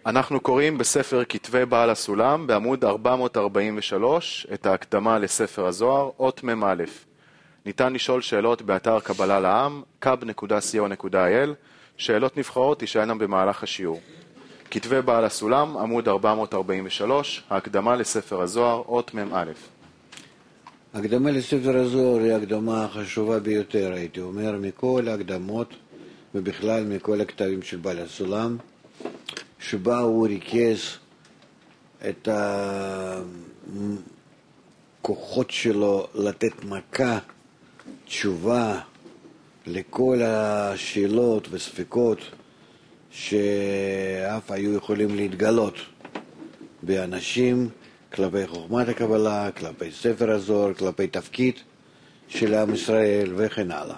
אנחנו קוראים בספר כתבי בעל הסולם בעמוד 443 את ההקדמה לספר הזוהר, אות מ"א. ניתן לשאול שאלות באתר קבלה לעם, kab.co.il. שאלות נבחרות תישאלנה במהלך השיעור. כתבי בעל הסולם, עמוד 443, ההקדמה לספר הזוהר, אות מ"א. הקדמה לספר הזוהר היא הקדמה חשובה ביותר, הייתי אומר, מכל ההקדמות ובכלל מכל הכתבים של בעל הסולם, שבה הוא ריכז את הכוחות שלו לתת מכה, תשובה לכל השאלות וספקות שאף היו יכולים להתגלות באנשים, כלפי חוכמת הקבלה, כלפי ספר הזוהר, כלפי תפקיד של עם ישראל וכן הלאה.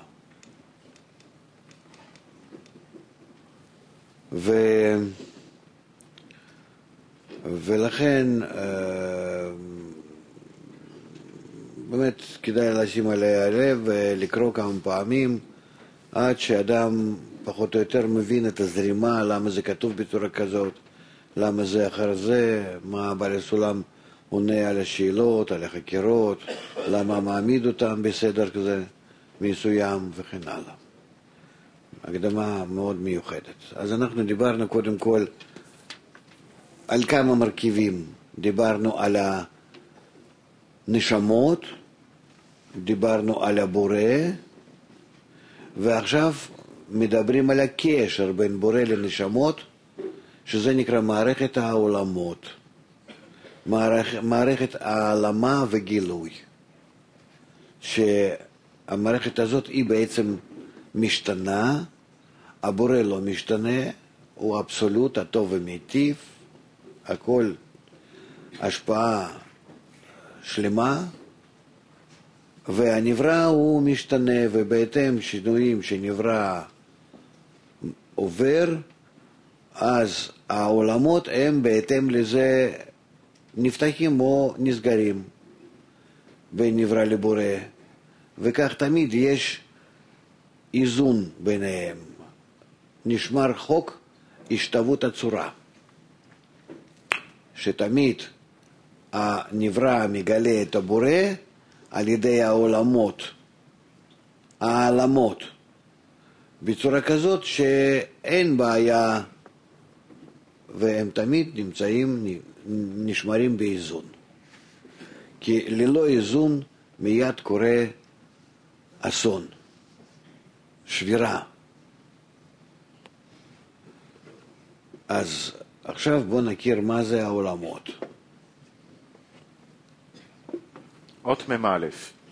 ולכן באמת כדאי לשים עליה לב ולקרוא כמה פעמים עד שאדם פחות או יותר מבין את הזרימה, למה זה כתוב בצורה כזאת, למה זה אחר זה, מה בעל הסולם עונה על השאלות, על החקירות, למה מעמיד אותם בסדר כזה מסוים וכן הלאה. הקדמה מאוד מיוחדת. אז אנחנו דיברנו קודם כל על כמה מרכיבים. דיברנו על הנשמות, דיברנו על הבורא, ועכשיו מדברים על הקשר בין בורא לנשמות, שזה נקרא מערכת העולמות. מערכת העלמה וגילוי. שהמערכת הזאת היא בעצם משתנה, הבורא לא משתנה, הוא אבסולוט, הטוב ומיטיב, הכל השפעה שלמה, והנברא הוא משתנה, ובהתאם שינויים שנברא עובר, אז העולמות הם בהתאם לזה נפתחים או נסגרים בין נברא לבורא, וכך תמיד יש איזון ביניהם. נשמר חוק השתוות הצורה, שתמיד הנברא מגלה את הבורא על ידי העולמות, העלמות, בצורה כזאת שאין בעיה, והם תמיד נשמרים באיזון. כי ללא איזון מיד קורה אסון, שבירה. אז עכשיו בוא נכיר מה זה העולמות. אות מ"א.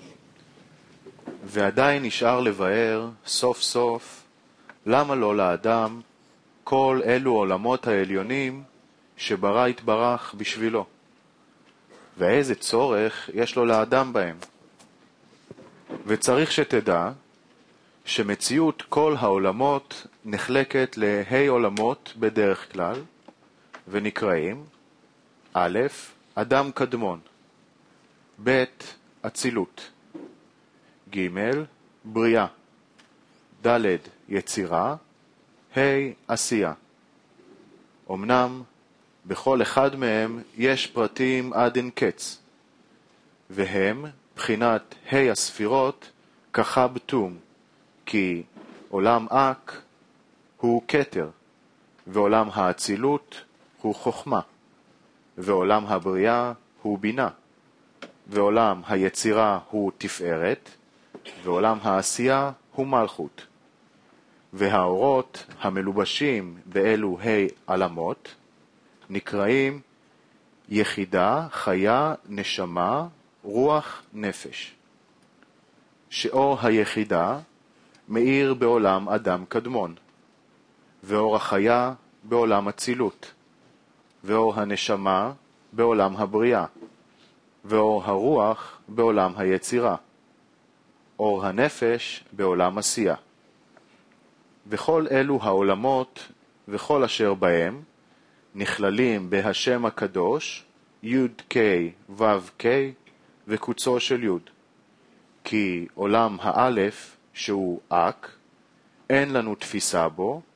ועדיין נשאר לבאר סוף סוף למה לא לאדם כל אלו עולמות העליונים שברא יתברך בשבילו, ואיזה צורך יש לו לאדם בהם. וצריך שתדע שמציאות כל העולמות נחלקת להי עולמות בדרך כלל, ונקראים א', אדם קדמון, ב', אצילות, ג', בריאה, ד', יצירה, ה', עשייה. אמנם בכל אחד מהם יש פרטים עד אין קץ, והם בחינת ה' הספירות ככה בתום, כי עולם אק הוא כתר, ועולם האצילות הוא חוכמה, ועולם הבריאה הוא בינה, ועולם היצירה הוא תפארת, ועולם העשייה הוא מלכות. והאורות המלובשים באלו עלמות נקראים יחידה, חיה, נשמה, רוח, נפש. שאור היחידה מאיר בעולם אדם קדמון, ואור החיה בעולם אצילות, ואור הנשמה בעולם הבריאה, ואור הרוח בעולם היצירה, אור הנפש בעולם עשייה. וכל אלו העולמות וכל אשר בהם נכללים בהשם הקדוש י' ק' ו' ק' וקוצו של י', כי עולם האלף שהוא אק אין לנו תפיסה בו,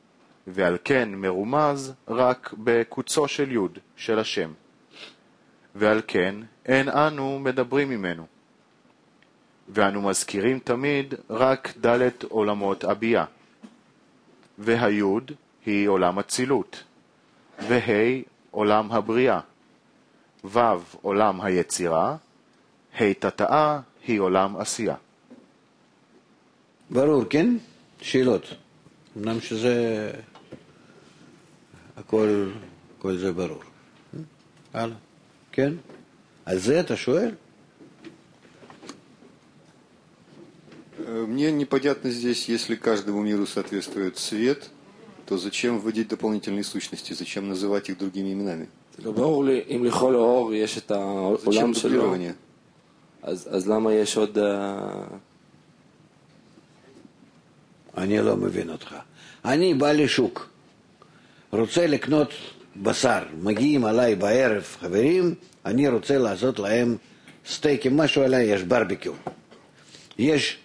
ועל כן מרומז רק בקוצו של יוד של השם. ועל כן אין אנו מדברים ממנו. ואנו מזכירים תמיד רק ד' עולמות אבייה. והיוד היא עולם הצילות, והי עולם הבריאה, ו' עולם היצירה, ה' תתאה היא עולם עשייה. ברור, כן? שאלות. אמנם שזה הכל זה ברור. הלאה. כן? על זה אתה שואל? Мне непонятно здесь, если каждому миру соответствует свет, то зачем вводить дополнительные сущности, зачем называть их другими именами? לא ברור לי, אם לכל האור יש את העולם Зачем שלו, дублирование? אז למה יש עוד... אני לא מבין אותך. אני בא לשוק, רוצה לקנות בשר, מגיעים עליי בערב חברים, אני רוצה לעשות להם סטייקים, משהו עליי, יש ברביקיו. יש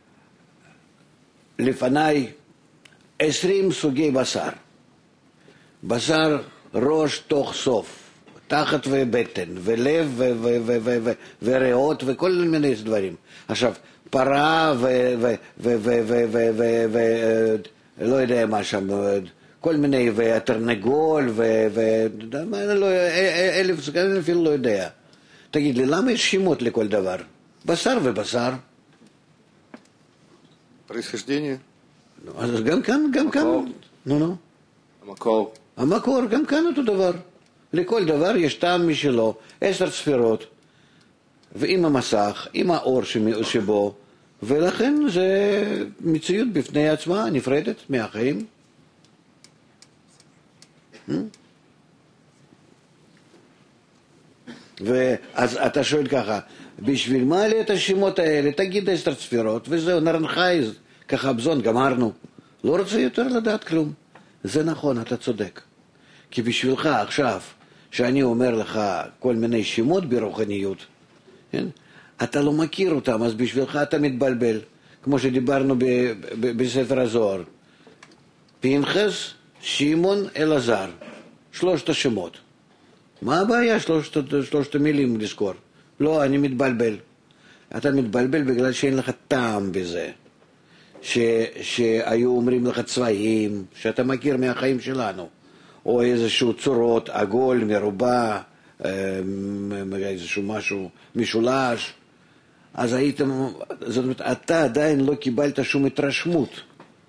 לפניי 20 סוגי בשר. בשר ראש תוך סוף, תחת ובטן, ולב וריאות וכל מיני דברים. עכשיו, פרה לא יודע מה שם, כל מיני, והתרנגול, אלף סוגים, אפילו לא יודע. תגיד לי, למה יש שמות לכל דבר? בשר ובשר. Происхождение? אז גם כאן, נו. המקור, גם כאן אותו דבר. לכל דבר יש טעם משלו, 10 ספירות, ועם המסך, עם האור שבו, ולכן זה מציאות בפני עצמה, נפרדת מהחיים. ואז אתה שואל ככה, בשביל מה לי את השמות האלה? תגיד 10 ספירות, וזהו, נרנחי, ככה בזון, גמרנו. לא רוצה יותר לדעת כלום. זה נכון, אתה צודק. כי בשבילך עכשיו, שאני אומר לך כל מיני שמות ברוחניות, כן? אתה לא מכיר אותם, אז בשבילך אתה מתבלבל. כמו שדיברנו בספר הזוהר. פנחס, שמעון, אלעזר. 3 השמות. מה הבעיה 3 המילים לזכור? לא, אני מתבלבל. אתה מתבלבל בגלל שאין לך טעם בזה. שהיו אומרים לך צבעים, שאתה מכיר מהחיים שלנו. או איזשהו צורות, עגול, מרובע, איזשהו משהו משולש. אז הייתם, זאת אומרת, אתה עדיין לא קיבלת שום התרשמות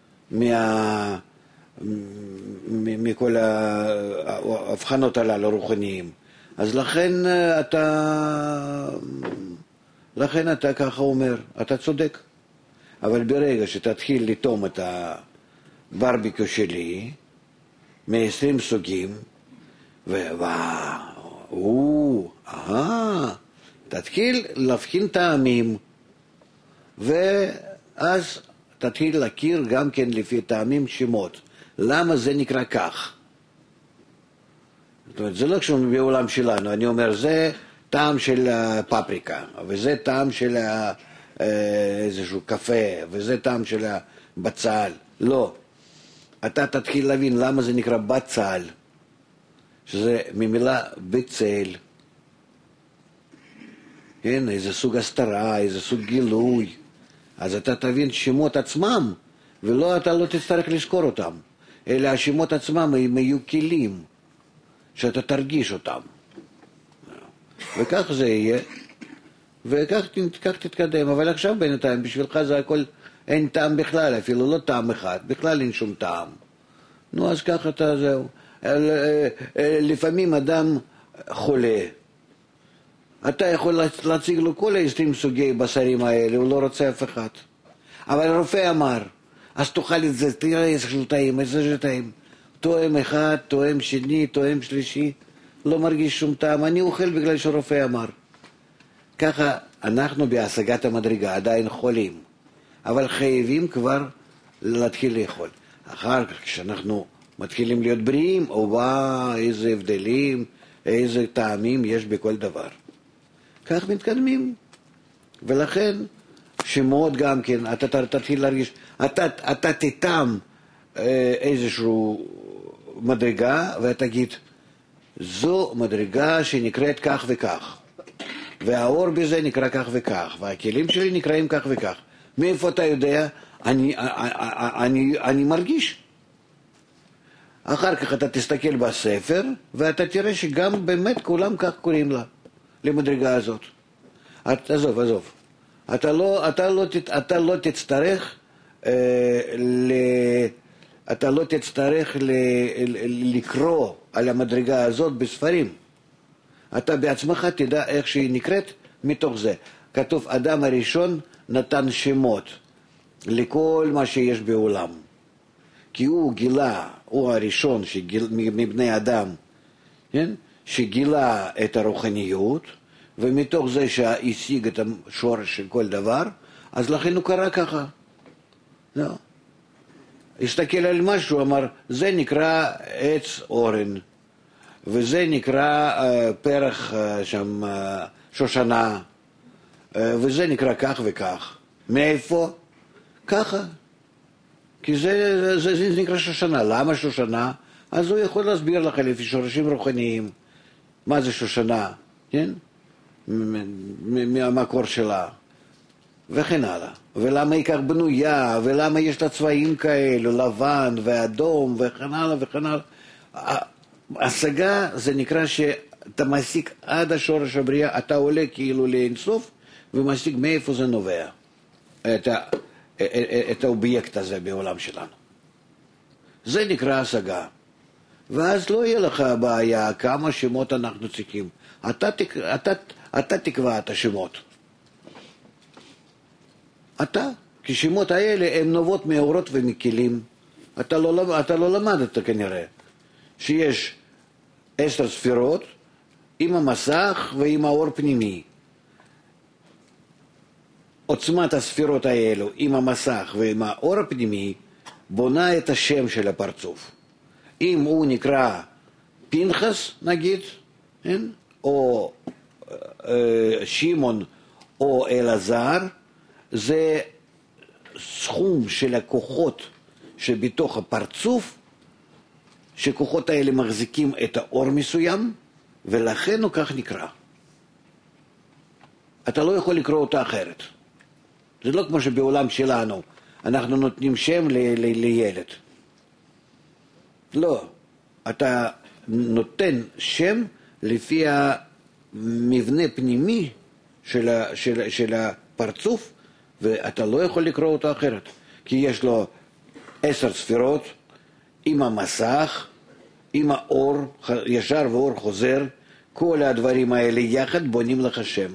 מכל ההבחנות הללו רוחניים. אז לכן אתה ככה אומר, אתה צודק. אבל ברגע שתתחיל לטום את הברביקו שלי, מ-20 סוגים, תתחיל להבחין טעמים, ואז תתחיל להכיר גם כן לפי טעמים שמות. למה זה נקרא כך? זאת אומרת, זה לא כשאנחנו בעולם שלנו, אני אומר, זה טעם של פפריקה, וזה טעם של איזשהו קפה, וזה טעם של בצל. לא. אתה תתחיל להבין למה זה נקרא בצל, שזה ממילה בצל. כן, איזה סוג הסתרה, איזה סוג גילוי. אז אתה תבין שמות עצמם, אתה לא תצטרך לזכור אותם. אלא השמות עצמם הם יהיו כלים, שאתה תרגיש אותם. וכך זה יהיה, וכך תתקדם. אבל עכשיו בינתיים, בשבילך זה הכל, אין טעם בכלל, אפילו לא טעם אחד, בכלל אין שום טעם. נו, אז ככה אתה, זהו. לפעמים אדם חולה. אתה יכול להציג לו כל 20 סוגי בשרים האלה, הוא לא רוצה אף אחד. אבל הרופא אמר, אז תאכל את זה, תראה איזה שלטאים, איזה שלטאים. תואם אחד, תואם שני, תואם שלישי, לא מרגיש שום טעם. אני אוכל בגלל שהרופא אמר. ככה אנחנו בהשגת המדרגה עדיין חולים. אבל חייבים כבר להתחיל לאכול. אחר כך כשאנחנו מתחילים להיות בריאים, איזה הבדלים, איזה טעמים יש בכל דבר. כך מתקדמים. ולכן שמות גם כן, אתה תתחיל להרגיש, אתה תטעם איזושהי מדרגה ותגיד, זו מדרגה שנקראת כך וכך, והאור בזה נקרא כך וכך, והכלים שלי נקראים כך וכך. מאיפה אתה יודע? אני מרגיש. אחר כך אתה תסתכל בספר, ואתה תראה שגם באמת כולם כך קוראים לה, למדרגה הזאת. עזוב. אתה לא תצטרך לקרוא על המדרגה הזאת בספרים. אתה בעצמך תדע איך שהיא נקראת מתוך זה. כתוב, אדם הראשון נתן שמות לכל מה שיש בעולם. כי הוא גילה, הוא הראשון מבני אדם, כן? שגילה את הרוחניות, ומתוך זה שהשיג את השורש של כל דבר, אז לכן הוא קרא ככה. לא. הסתכל על משהו, אמר, זה נקרא עץ אורן, וזה נקרא פרח שם שושנה, וזה נקרא כך וכך. מאיפה? ככה. כי זה נקרא שושנה. למה שושנה? אז הוא יכול להסביר לך לפי שורשים רוחניים מה זה שושנה, כן? מהמקור שלה, וכן הלאה. ולמה היא כך בנויה, ולמה יש לה צבעים כאלו, לבן ואדום, וכן הלאה וכן הלאה. השגה זה נקרא שאתה משיג עד השורש הבריאה, אתה עולה כאילו לאינסוף, ומשיג מאיפה זה נובע, את האובייקט הזה בעולם שלנו. זה נקרא השגה. ואז לא יהיה לך בעיה כמה שמות אנחנו צריכים. אתה תקבע את השמות. כי שמות האלה הם נובעות מאורות ומכלים. אתה לא למדת כנראה שיש 10 ספירות עם המסך ועם האור פנימי. עוצמת הספירות האלו עם המסך ועם האור הפנימי בונה את השם של הפרצוף. אם הוא נקרא פנחס נגיד, או שמעון או אלעזר, זה סכום של הכוחות שבתוך הפרצוף, שכוחות האלה מחזיקים את האור מסוים, ולכן הוא כך נקרא. אתה לא יכול לקרוא אותה אחרת. זה לא כמו שבעולם שלנו אנחנו נותנים שם לילד. לא, אתה נותן שם לפי המבנה פנימי של הפרצוף, ואתה לא יכול לקרוא אותו אחרת. כי יש לו 10 ספירות עם המסך, עם האור, ישר ואור חוזר, כל הדברים האלה יחד בונים לך שם.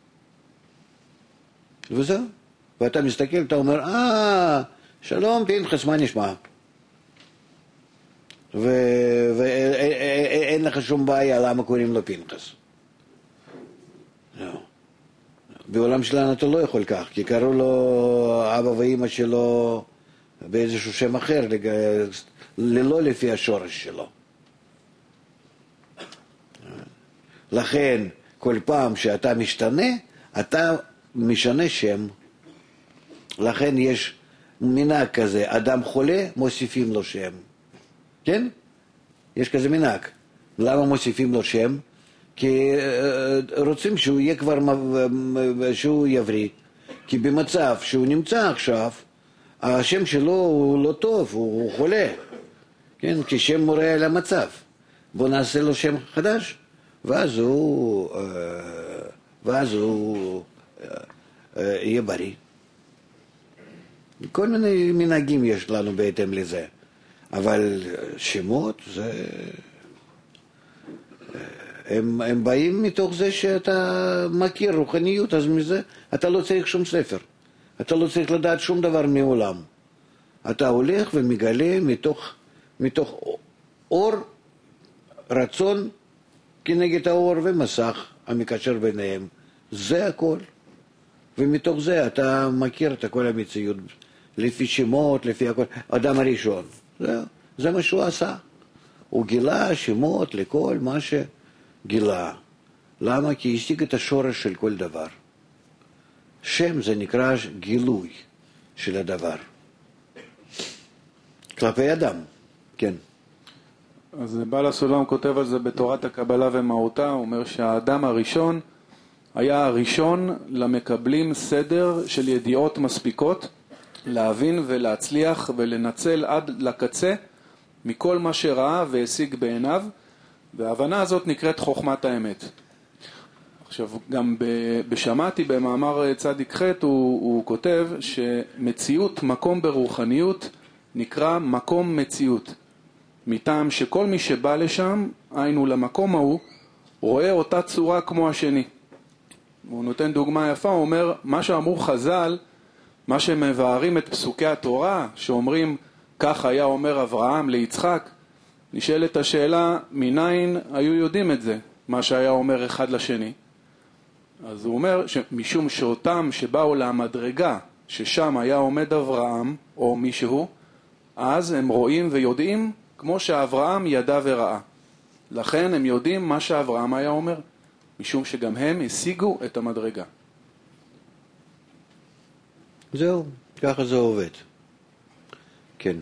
וזהו. ואתה מסתכל, אתה אומר, שלום פנחס, מה נשמע? ואין לך שום בעיה למה קוראים לו פנחס. לא. בעולם שלנו אתה לא יכול כך, כי קראו לו אבא ואמא שלו באיזשהו שם אחר, ללא לפי השורש שלו. לכן, כל פעם שאתה משתנה, אתה משנה שם. לכן יש מנהג כזה, אדם חולה, מוסיפים לו שם. כן? יש כזה מנהג. למה מוסיפים לו שם? כי רוצים שהוא יהיה כבר, שהוא יבריא. כי במצב שהוא נמצא עכשיו, השם שלו הוא לא טוב, הוא חולה. כן? כי שם מורה על המצב. בוא נעשה לו שם חדש, ואז הוא יהיה בריא. כל מיני מנהגים יש לנו בהתאם לזה. אבל שמות הם באים מתוך זה שאתה מכיר רוחניות, אז מזה אתה לא צריך שום ספר. אתה לא צריך לדעת שום דבר מעולם. אתה הולך ומגלה מתוך אור רצון כנגד האור ומסך המקשר ביניהם. זה הכל. ומתוך זה אתה מכיר את כל המציאות, לפי שמות, לפי הכל. אדם הראשון. זה מה שהוא עשה. הוא גילה שמות לכל מה שגילה. למה? כי השיג את השורש של כל דבר. שם זה נקרא גילוי של הדבר. כלפי אדם, כן. אז בעל הסולם כותב על זה בתורת הקבלה ומהותה, הוא אומר שהאדם הראשון היה הראשון למקבלים סדר של ידיעות מספיקות להבין ולהצליח ולנצל עד לקצה מכל מה שראה והשיג בעיניו, וההבנה הזאת נקראת חוכמת האמת. עכשיו, גם בשמעתי במאמר צדיק ח' הוא כותב שמציאות מקום ברוחניות נקרא מקום מציאות. מטעם שכל מי שבא לשם, היינו למקום ההוא, רואה אותה צורה כמו השני. הוא נותן דוגמה יפה, הוא אומר, מה שאמרו חז"ל, מה שמבארים את פסוקי התורה, שאומרים, כך היה אומר אברהם ליצחק, נשאלת השאלה, מניין היו יודעים את זה, מה שהיה אומר אחד לשני. אז הוא אומר, משום שאותם שבאו למדרגה, ששם היה עומד אברהם, או מישהו, אז הם רואים ויודעים, כמו שאברהם ידע וראה. לכן הם יודעים מה שאברהם היה אומר, משום שגם הם השיגו את המדרגה. זהו, ככה זה עובד. כן.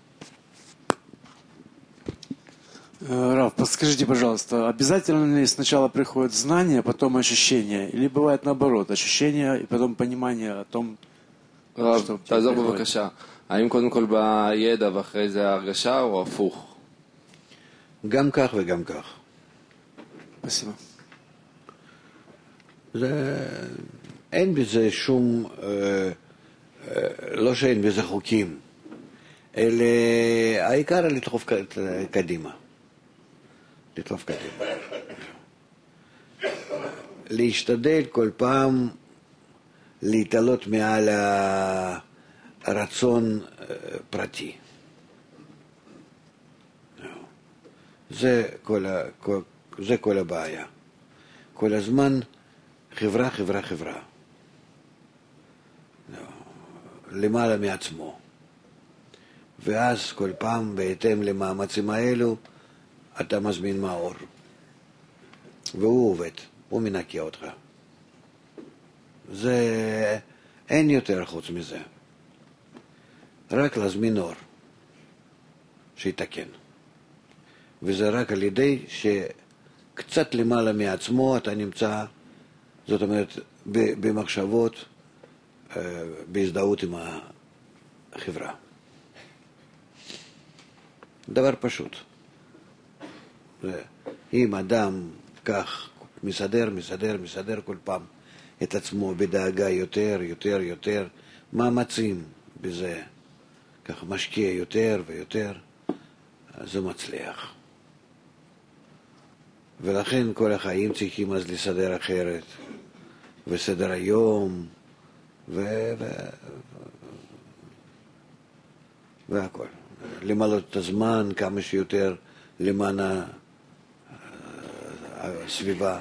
Раф, подскажите, пожалуйста, обязательно ли сначала приходит знание, потом ощущение, или бывает наоборот, ощущение и потом понимание о том, רב, תעזור בבקשה. האם קודם כל בידע ואחרי זה ההרגשה או הפוך? גם כך וגם כך. спасибо. אין בזה שום, לא שאין בזה חוקים, אלא העיקר לדחוף קדימה. לדחוף קדימה. להשתדל כל פעם להתעלות מעל הרצון פרטי. זה כל הבעיה. כל הזמן חברה. למעלה מעצמו. ואז כל פעם בהתאם למאמצים האלו אתה מזמין מאור. והוא עובד, הוא מנקה אותך. זה אין יותר חוץ מזה. רק להזמין אור שיתקן. וזה רק על ידי שקצת למעלה מעצמו אתה נמצא, זאת אומרת, במחשבות, בהזדהות עם החברה. דבר פשוט. אם אדם כך מסדר כל פעם את עצמו בדאגה יותר, מאמצים בזה, ככה משקיע יותר ויותר, אז זה מצליח. ולכן כל החיים צריכים אז לסדר אחרת, וסדר היום, והכל. למלא את הזמן כמה שיותר למען הסביבה.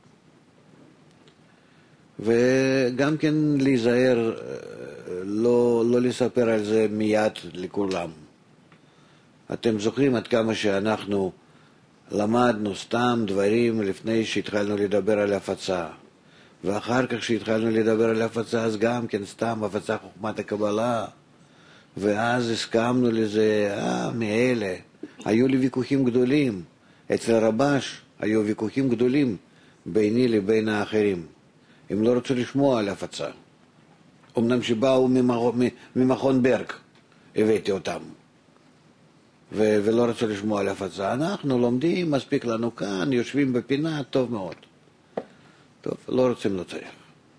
וגם כן להיזהר, לא לספר על זה מיד לכולם. אתם זוכרים עד כמה שאנחנו למדנו סתם דברים לפני שהתחלנו לדבר על הפצה. ואחר כך שהתחלנו לדבר על הפצה, אז גם כן סתם הפצה חוכמת הקבלה. ואז הסכמנו לזה, מאלה. היו לי ויכוחים גדולים. אצל רבש היו ויכוחים גדולים ביני לבין האחרים. הם לא רצו לשמוע על הפצה. אמנם שבאו ממכון ברג, הבאתי אותם. ולא רצו לשמוע על הפצה. אנחנו לומדים, מספיק לנו כאן, יושבים בפינה, טוב מאוד. טוב, לא רוצים, לא צריך.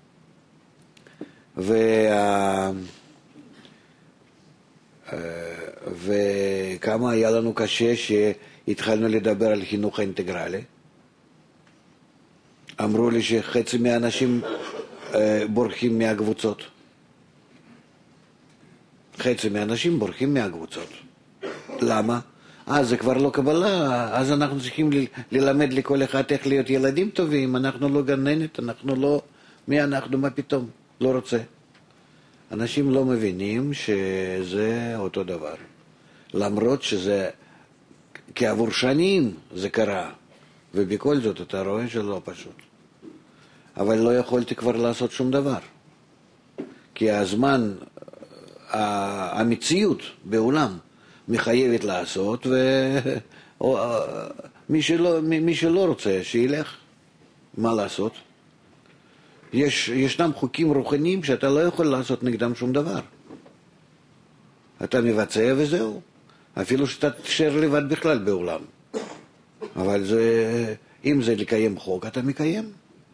וכמה היה לנו קשה שהתחלנו לדבר על חינוך האינטגרלי. אמרו לי שחצי מהאנשים בורחים מהקבוצות. חצי מהאנשים בורחים מהקבוצות. למה? זה כבר לא קבלה, אז אנחנו צריכים ללמד לכל אחד איך להיות ילדים טובים, אנחנו לא גננת, אנחנו לא, מי אנחנו, מה פתאום, לא רוצה. אנשים לא מבינים שזה אותו דבר, למרות שזה כעבור שנים זה קרה, ובכל זאת אתה רואה שלא פשוט. אבל לא יכולתי כבר לעשות שום דבר, כי הזמן, המציאות בעולם, מחייבת לעשות, מי שלא רוצה שילך, מה לעשות? ישנם חוקים רוחניים שאתה לא יכול לעשות נגדם שום דבר. אתה מבצע וזהו, אפילו שאתה תשאר לבד בכלל בעולם. אבל אם זה לקיים חוק, אתה מקיים.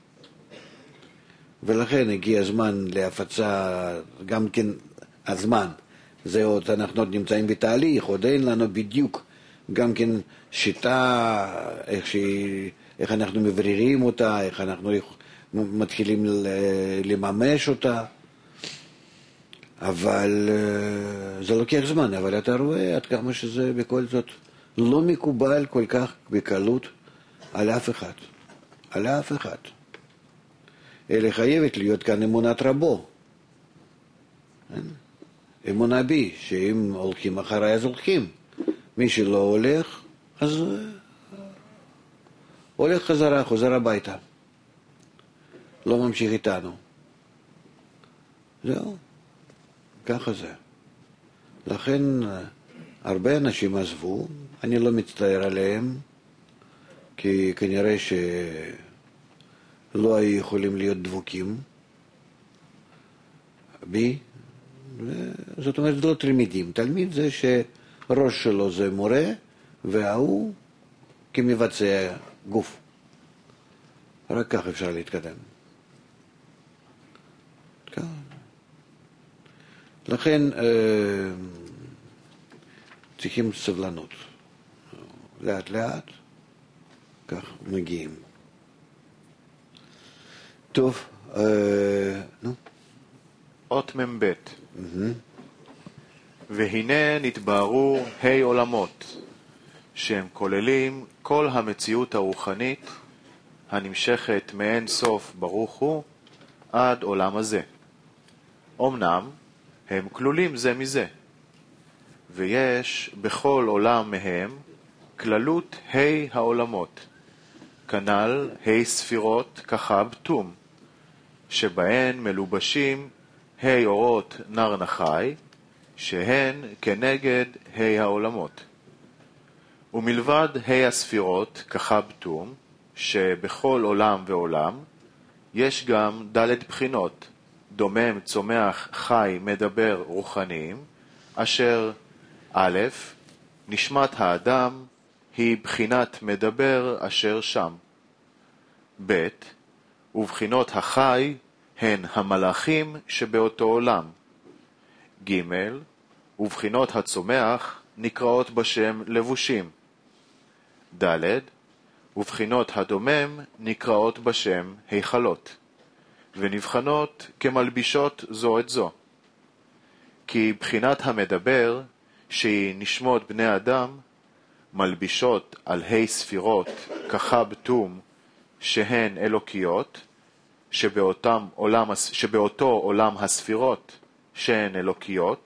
ולכן הגיע הזמן להפצה, גם כן הזמן. זה עוד, אנחנו עוד נמצאים בתהליך, עוד אין לנו בדיוק גם כן שיטה, איך אנחנו מבררים אותה, איך אנחנו מתחילים לממש אותה. אבל זה לוקח זמן, אבל אתה רואה עד כמה שזה בכל זאת לא מקובל כל כך בקלות על אף אחד. על אף אחד. אלא חייבת להיות כאן אמונת רבו. אמונה בי, שאם הולכים אחריי אז הולכים. מי שלא הולך, אז הולך חזרה, חוזר הביתה. לא ממשיך איתנו. זהו. ככה זה. לכן הרבה אנשים עזבו, אני לא מצטער עליהם, כי כנראה שלא היו יכולים להיות דבוקים בי. זאת אומרת, זה לא תלמידים. תלמיד זה שראש שלו זה מורה, והוא כמבצע גוף. רק כך אפשר להתקדם. כן. לכן צריכים סבלנות. לאט לאט, כך מגיעים. טוב, נו. אות מ"ב. והנה נתבהרו עולמות, שהם כוללים כל המציאות הרוחנית הנמשכת מאין סוף ברוך הוא עד עולם הזה. אמנם הם כלולים זה מזה, ויש בכל עולם מהם כללות העולמות, כנ"ל ספירות כחב תום, שבהן מלובשים אורות נר נחי, שהן כנגד העולמות. ומלבד הספירות כחב תום, שבכל עולם ועולם, יש גם ד' בחינות, דומם, צומח, חי, מדבר, רוחניים, אשר א', נשמת האדם היא בחינת מדבר אשר שם. ב', ובחינות החי הן המלאכים שבאותו עולם. ג', ובחינות הצומח נקראות בשם לבושים. ד', ובחינות הדומם נקראות בשם היכלות, ונבחנות כמלבישות זו את זו. כי בחינת המדבר, שהיא נשמות בני אדם, מלבישות על ספירות כחב תום, שהן אלוקיות, שבאותו עולם הספירות שהן אלוקיות,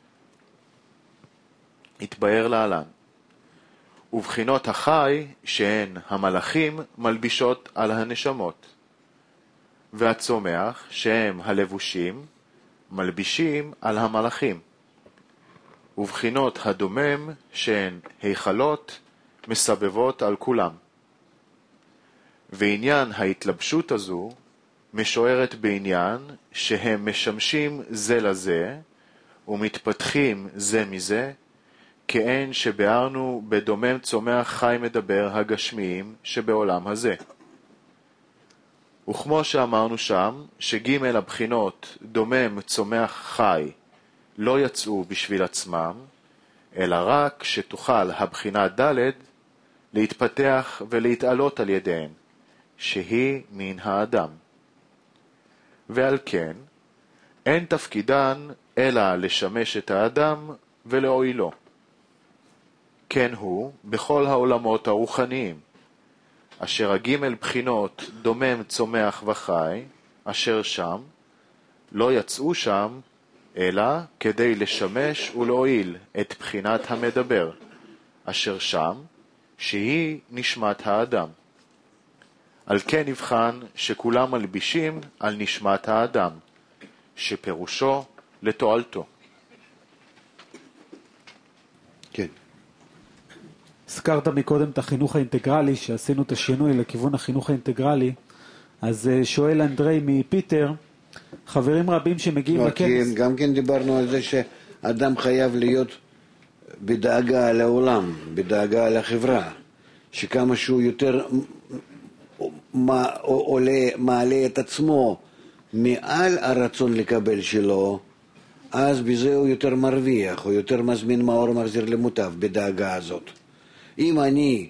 התבהר להלן. ובחינות החי, שהן המלאכים, מלבישות על הנשמות. והצומח, שהם הלבושים, מלבישים על המלאכים. ובחינות הדומם, שהן היכלות, מסבבות על כולם. ועניין ההתלבשות הזו משוערת בעניין שהם משמשים זה לזה ומתפתחים זה מזה, כאין שבארנו בדומם צומח חי מדבר הגשמיים שבעולם הזה. וכמו שאמרנו שם, שג' הבחינות דומם צומח חי לא יצאו בשביל עצמם, אלא רק שתוכל הבחינה ד' להתפתח ולהתעלות על ידיהן, שהיא מן האדם. ועל כן, אין תפקידן אלא לשמש את האדם ולהועילו. כן הוא בכל העולמות הרוחניים, אשר הג' בחינות דומם צומח וחי, אשר שם, לא יצאו שם, אלא כדי לשמש ולהועיל את בחינת המדבר, אשר שם, שהיא נשמת האדם. על כן נבחן שכולם מלבישים על נשמת האדם, שפירושו לתועלתו. הזכרת מקודם את החינוך האינטגרלי, שעשינו את השינוי לכיוון החינוך האינטגרלי, אז שואל אנדרי מפיטר, חברים רבים שמגיעים לכנס... גם כן דיברנו על זה שאדם חייב להיות בדאגה לעולם, בדאגה לחברה, שכמה שהוא יותר מעלה את עצמו מעל הרצון לקבל שלו, אז בזה הוא יותר מרוויח, הוא יותר מזמין מאור מחזיר למוטב בדאגה הזאת. אם אני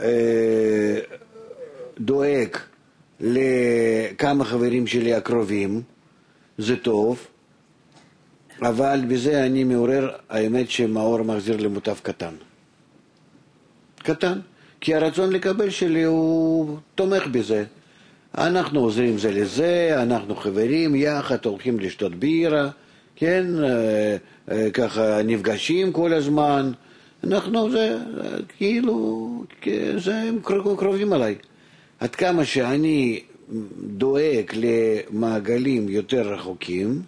דואג לכמה חברים שלי הקרובים, זה טוב, אבל בזה אני מעורר, האמת שמאור מחזיר למוטב קטן. קטן, כי הרצון לקבל שלי הוא תומך בזה. אנחנו עוזרים זה לזה, אנחנו חברים, יחד הולכים לשתות בירה, כן, ככה נפגשים כל הזמן, אנחנו זה, כאילו, הם קרובים עליי. עד כמה שאני דואג למעגלים יותר רחוקים,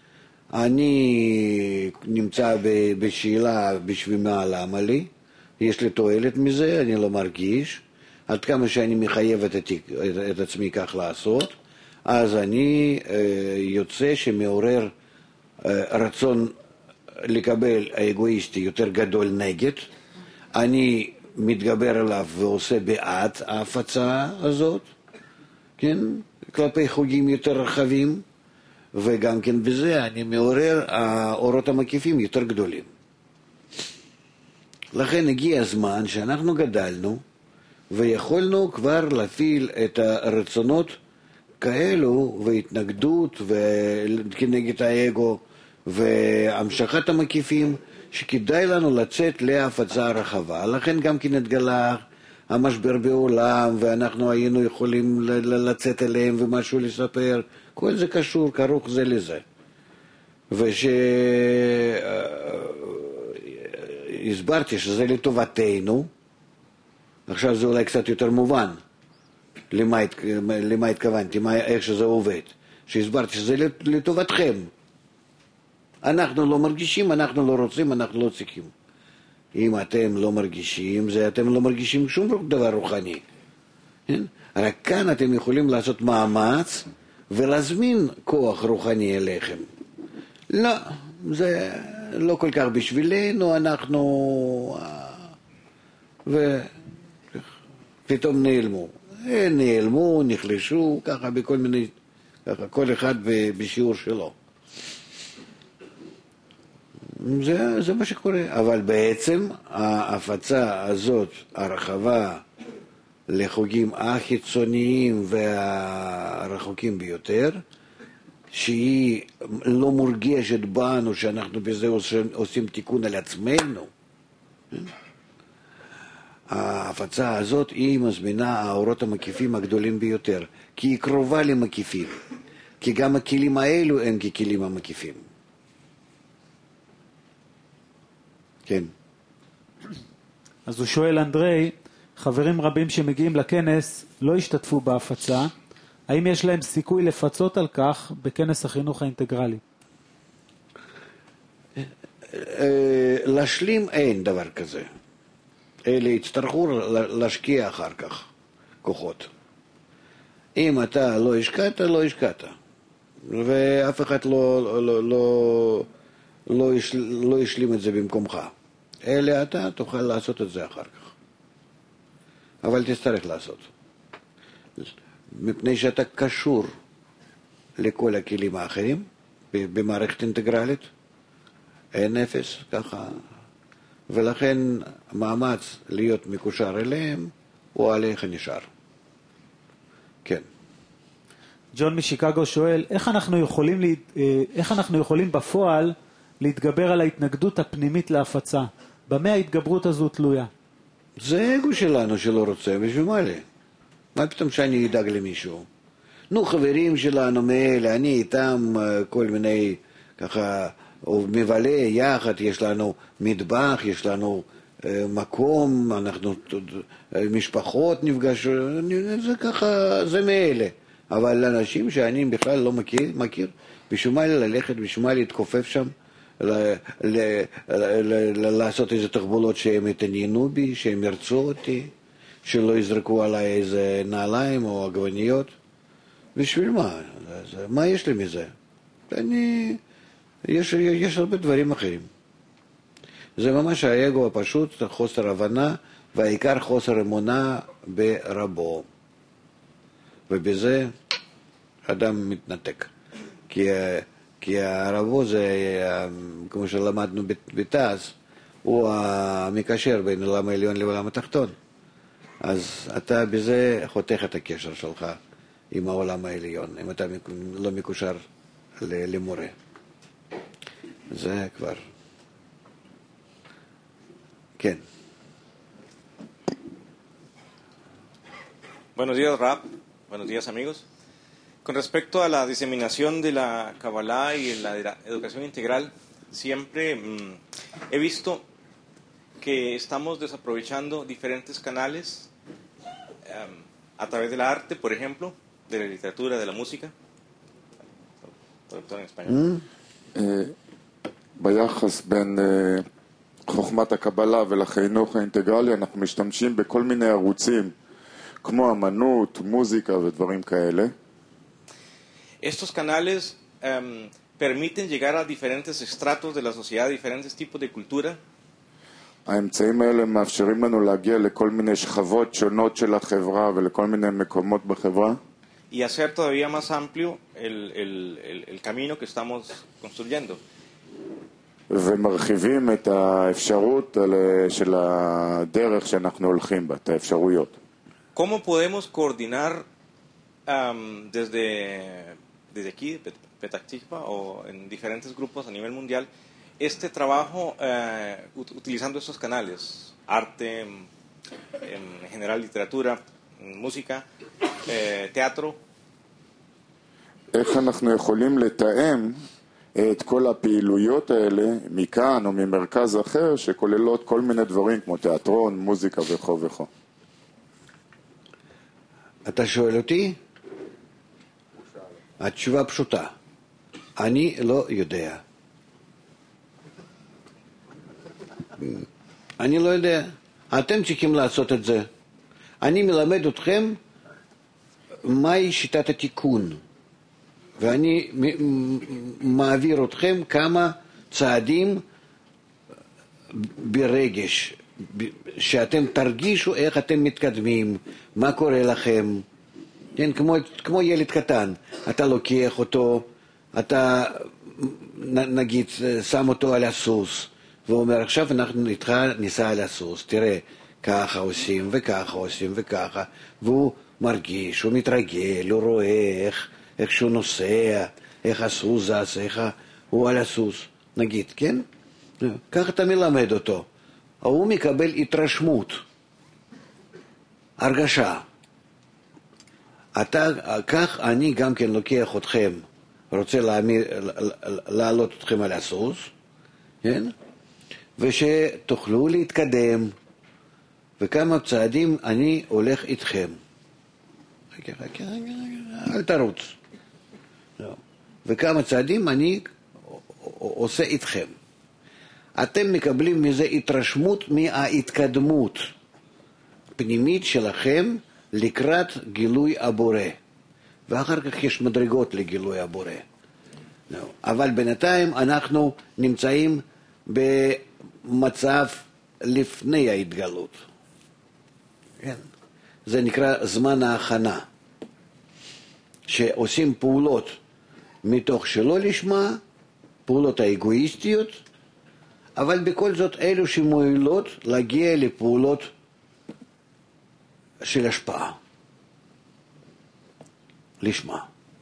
אני נמצא בשאלה בשביל מה למה לי, יש לי תועלת מזה, אני לא מרגיש, עד כמה שאני מחייב את עצמי כך לעשות, אז אני יוצא שמעורר רצון לקבל האגואיסטי יותר גדול נגד, אני מתגבר עליו ועושה בעד ההפצה הזאת, כן, כלפי חוגים יותר רחבים, וגם כן בזה אני מעורר האורות המקיפים יותר גדולים. לכן הגיע הזמן שאנחנו גדלנו, ויכולנו כבר להפעיל את הרצונות כאלו, והתנגדות כנגד האגו, והמשכת המקיפים, שכדאי לנו לצאת להפצה רחבה. לכן גם כן התגלה המשבר בעולם, ואנחנו היינו יכולים לצאת אליהם ומשהו לספר, כל זה קשור, כרוך זה לזה. הסברתי שזה לטובתנו, עכשיו זה אולי קצת יותר מובן, למה התכוונתי, איך שזה עובד, שהסברתי שזה לטובתכם. אנחנו לא מרגישים, אנחנו לא רוצים, אנחנו לא צריכים. אם אתם לא מרגישים, זה אתם לא מרגישים שום דבר רוחני. רק כאן אתם יכולים לעשות מאמץ ולהזמין כוח רוחני אליכם. לא, זה לא כל כך בשבילנו, אנחנו... ופתאום נעלמו, נחלשו, ככה בכל מיני... ככה, כל אחד בשיעור שלו. זה מה שקורה, אבל בעצם ההפצה הזאת, הרחבה לחוגים החיצוניים והרחוקים ביותר, שהיא לא מורגשת בנו, שאנחנו בזה עושים תיקון על עצמנו, ההפצה הזאת היא מזמינה האורות המקיפים הגדולים ביותר, כי היא קרובה למקיפים, כי גם הכלים האלו הם ככלים המקיפים. כן. אז הוא שואל אנדרי, חברים רבים שמגיעים לכנס לא השתתפו בהפצה, האם יש להם סיכוי לפצות על כך בכנס החינוך האינטגרלי? להשלים אין דבר כזה. אלה יצטרכו להשקיע אחר כך כוחות. אם אתה לא השקעת, לא השקעת. ואף אחד לא ישלים את זה במקומך. אלא אתה תוכל לעשות את זה אחר כך. אבל תצטרך לעשות. מפני שאתה קשור לכל הכלים האחרים במערכת אינטגרלית, אין אפס, ככה. ולכן מאמץ להיות מקושר אליהם, הוא עליך נשאר. כן. ג'ון משיקגו שואל, איך אנחנו יכולים בפועל להתגבר על ההתנגדות הפנימית להפצה? במה ההתגברות הזו תלויה? זה אגו שלנו שלא רוצה, בשביל מה לי? מה פתאום שאני אדאג למישהו? נו, חברים שלנו מאלה, אני איתם כל מיני, ככה, מבלה יחד, יש לנו מטבח, יש לנו מקום, אנחנו משפחות נפגש, זה ככה, זה מאלה. אבל לאנשים שאני בכלל לא מכיר, בשביל מה ללכת, בשביל מה להתכופף שם, לעשות איזה תחבולות שהם יתעניינו בי, שהם ירצו אותי, שלא יזרקו עליי איזה נעליים או עגבניות. בשביל מה? מה יש לי מזה? יש הרבה דברים אחרים. זה ממש האגו הפשוט, חוסר הבנה, והעיקר חוסר אמונה ברבו. ובזה אדם מתנתק. כי הרבו זה, כמו שלמדנו בתעש, הוא המקשר בין העולם העליון לעולם התחתון. אז אתה בזה חותך את הקשר שלך עם העולם העליון, אם אתה לא מקושר למורה. זה כבר... כן. Buenos días, Rab. Buenos días, amigos. Con respecto a la diseminación de la Kabbalah y la educación integral, siempre he visto que estamos desaprovechando diferentes canales a través del arte, por ejemplo, de la literatura, de la música. Traductor en español. ביחס בין חוכמת הקבלה ולחינוך האינטגרלי אנחנו משתמשים בכל מיני ערוצים כמו אמנות, מוזיקה ודברים כאלה. Estos canales permiten llegar a diferentes estratos de la sociedad, diferentes tipos de cultura. האמצעים האלה מאפשרים לנו להגיע לכל מיני שכבות שונות של החברה ולכל מיני מקומות בחברה. Y hacer todavía más amplio el camino que estamos construyendo. ומרחיבים את האפשרות של הדרך שאנחנו הולכים בה, את האפשרויות. ¿Cómo podemos coordinar desde aquí, Petah Tikva, o en diferentes grupos a nivel mundial, este trabajo utilizando estos canales? Arte, en general literatura, música, teatro. איך אנחנו יכולים לתאם את כל הפעילויות האלה מכאן או ממרכז אחר שכוללות כל מיני דברים כמו תיאטרון, מוזיקה וכו' וכו'. אתה שואל אותי? התשובה פשוטה. אני לא יודע. אני לא יודע. אתם צריכים לעשות את זה. אני מלמד אתכם מהי שיטת התיקון. ואני מעביר אתכם כמה צעדים ברגש, שאתם תרגישו איך אתם מתקדמים, מה קורה לכם. כן, כמו ילד קטן, אתה לוקח אותו, אתה נגיד שם אותו על הסוס, ואומר עכשיו אנחנו איתך ניסע על הסוס, תראה, ככה עושים וככה עושים וככה, והוא מרגיש, הוא מתרגל, הוא רואה איך שהוא נוסע, איך הסוס זז, איך הוא על הסוס, נגיד, כן? כך אתה מלמד אותו. הוא מקבל התרשמות, הרגשה. כך אני גם כן לוקח אתכם, רוצה להעלות אתכם על הסוס, כן? ושתוכלו להתקדם, וכמה צעדים אני הולך איתכם. אל תרוץ. וכמה צעדים אני עושה איתכם. אתם מקבלים מזה התרשמות מההתקדמות פנימית שלכם לקראת גילוי הבורא. ואחר כך יש מדרגות לגילוי הבורא. אבל בינתיים אנחנו נמצאים במצב לפני ההתגלות. כן? זה נקרא זמן ההכנה. שעושים פעולות מתוך שלא לשמה, פעולות האגואיסטיות, אבל בכל זאת אלו שמועילות להגיע לפעולות של השפעה. לשמה.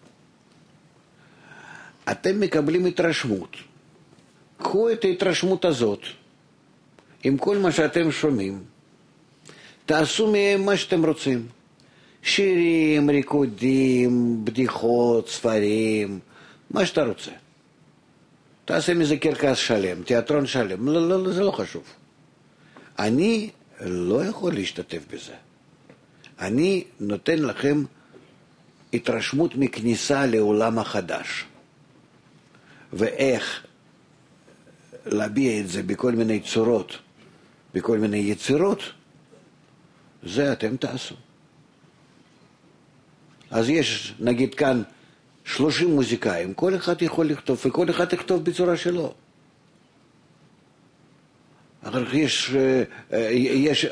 אתם מקבלים התרשמות. קחו את ההתרשמות הזאת, עם כל מה שאתם שומעים, תעשו מהם מה שאתם רוצים. שירים, ריקודים, בדיחות, ספרים, מה שאתה רוצה. תעשה מזה קרקס שלם, תיאטרון שלם, לא, זה לא חשוב. אני לא יכול להשתתף בזה. אני נותן לכם התרשמות מכניסה לעולם החדש. ואיך להביע את זה בכל מיני צורות, בכל מיני יצירות, זה אתם תעשו. אז יש, נגיד כאן, 30 מוזיקאים, כל אחד יכול לכתוב, וכל אחד יכתוב בצורה שלו. אחר כך יש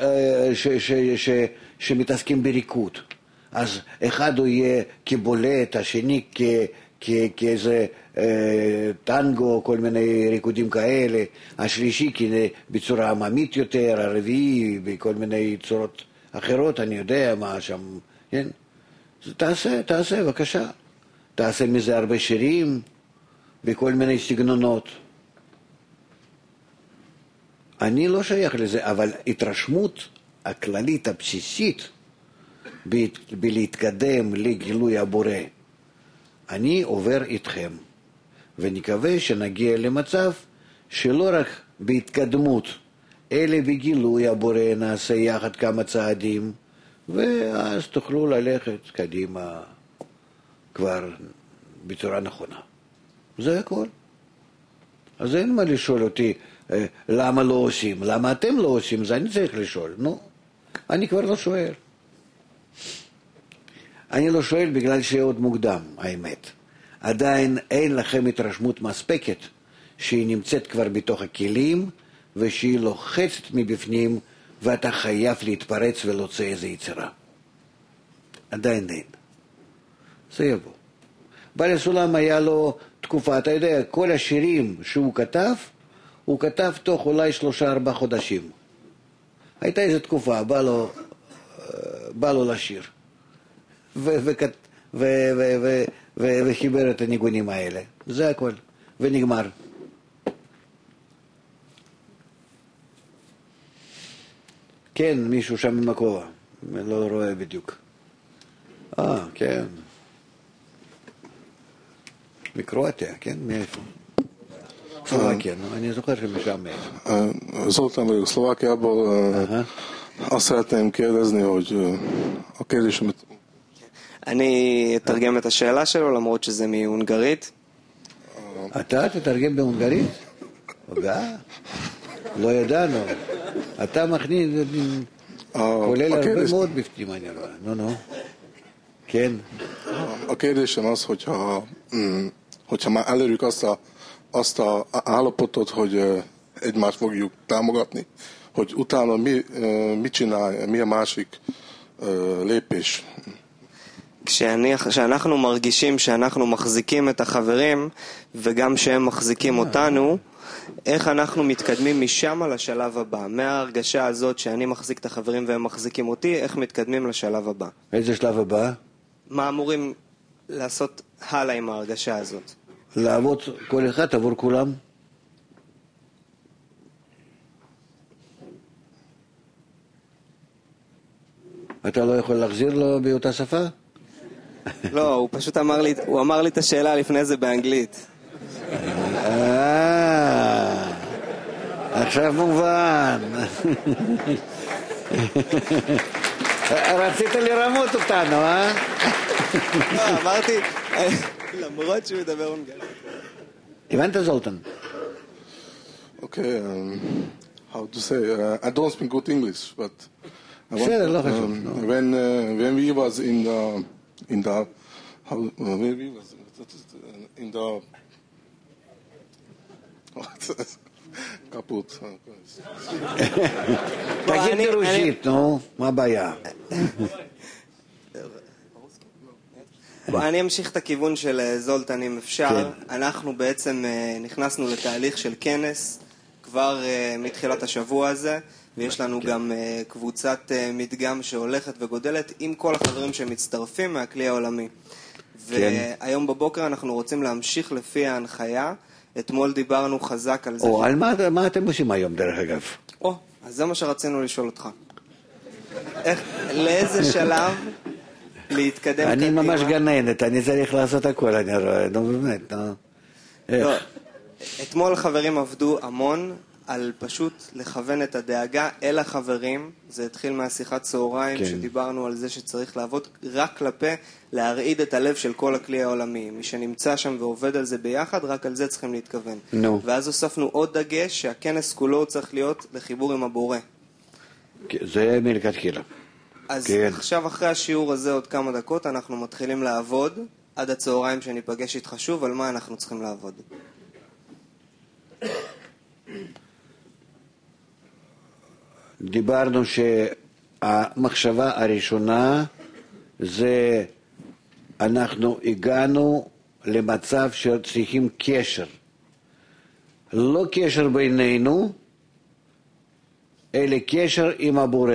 שמתעסקים בריקוד. אז אחד הוא יהיה כבולט, השני כאיזה טנגו, כל מיני ריקודים כאלה, השלישי בצורה עממית יותר, הרביעי בכל מיני צורות אחרות, אני יודע מה שם, כן? תעשה, בבקשה. תעשה מזה הרבה שירים, בכל מיני סגנונות. אני לא שייך לזה, אבל התרשמות הכללית הבסיסית בלהתקדם לגילוי הבורא, אני עובר איתכם, ונקווה שנגיע למצב שלא רק בהתקדמות, אלא בגילוי הבורא נעשה יחד כמה צעדים, ואז תוכלו ללכת קדימה כבר בצורה נכונה. זה הכל. אז אין מה לשאול אותי למה לא עושים, למה אתם לא עושים, זה אני צריך לשאול. נו, אני כבר לא שואל. אני לא שואל בגלל שעוד מוקדם, האמת. עדיין אין לכם התרשמות מספקת שהיא נמצאת כבר בתוך הכלים ושהיא לוחצת מבפנים ואתה חייב להתפרץ ולהוציא איזו יצירה. עדיין אין. זה יבוא. בעל הסולם היה לו תקופה, אתה יודע, כל השירים שהוא כתב, הוא כתב תוך אולי 3-4 חודשים. הייתה איזו תקופה, בא לו לשיר. וחיבר את הניגונים האלה. זה הכל. ונגמר. כן, מישהו שם עם הכובע. לא רואה בדיוק. כן. מקרואטיה, כן? מאיפה? סלובקיה, אני זוכר שמשם מאיפה. Zoltán vagyok, Szlovákiából. Azt szeretném kérdezni, hogy a kérdésemet... אני אתרגם את השאלה שלו, למרות שזה מהונגרית. אתה תתרגם בהונגרית? לא ידענו. אתה מכניס, כולל הרבה מאוד בפנים, אני רואה. נו. כן. A kérdésem az, hogyha már elérjük azt a állapotot, hogy egymást fogjuk támogatni, hogy utána mit csinál, mi a másik lépés. כשאנחנו מרגישים שאנחנו מחזיקים את החברים וגם שהם מחזיקים אותנו, איך אנחנו מתקדמים משם לשלב הבא? מההרגשה הזאת שאני מחזיק את החברים והם מחזיקים אותי, איך מתקדמים לשלב הבא? איזה שלב הבא? מה אמורים לעשות הלאה עם ההרגשה הזאת? לעבוד כל אחד עבור כולם. אתה לא יכול להחזיר לו באותה שפה? לא, הוא פשוט אמר לי את השאלה לפני זה באנגלית. עכשיו מובן. רצית לרמות אותנו, לא, אמרתי, למרות שהוא ידבר הונגרית. הבנת זולטן? Okay, how to say, I don't speak good English, but בסדר, לא חשוב. when we was in the kaput. תגיד ברוסית, נו, מה הבעיה? אני אמשיך את הכיוון של זולטן אם אפשר. אנחנו בעצם נכנסנו לתהליך של כנס כבר מתחילת השבוע הזה, ויש לנו גם קבוצת מדגם שהולכת וגודלת עם כל החברים שמצטרפים מהכלי העולמי. והיום בבוקר אנחנו רוצים להמשיך לפי ההנחיה. אתמול דיברנו חזק על זה. על מה אתם עושים היום דרך אגב? אז זה מה שרצינו לשאול אותך. לאיזה שלב להתקדם קדימה? אני ממש גננת, אני צריך לעשות הכל, אני רואה, נו באמת, נו. אתמול חברים עבדו המון על פשוט לכוון את הדאגה אל החברים. זה התחיל מהשיחת צהריים, כן. שדיברנו על זה שצריך לעבוד רק כלפי להרעיד את הלב של כל הכלי העולמי. מי שנמצא שם ועובד על זה ביחד, רק על זה צריכים להתכוון. ואז הוספנו עוד דגש שהכנס כולו צריך להיות לחיבור עם הבורא. זה מלכתחילה. אז עכשיו אחרי השיעור הזה עוד כמה דקות אנחנו מתחילים לעבוד עד הצהריים שניפגש איתך שוב על מה אנחנו צריכים לעבוד. דיברנו שהמחשבה הראשונה זה אנחנו הגענו למצב שצריכים קשר. לא קשר בינינו, אלא קשר עם הבורא.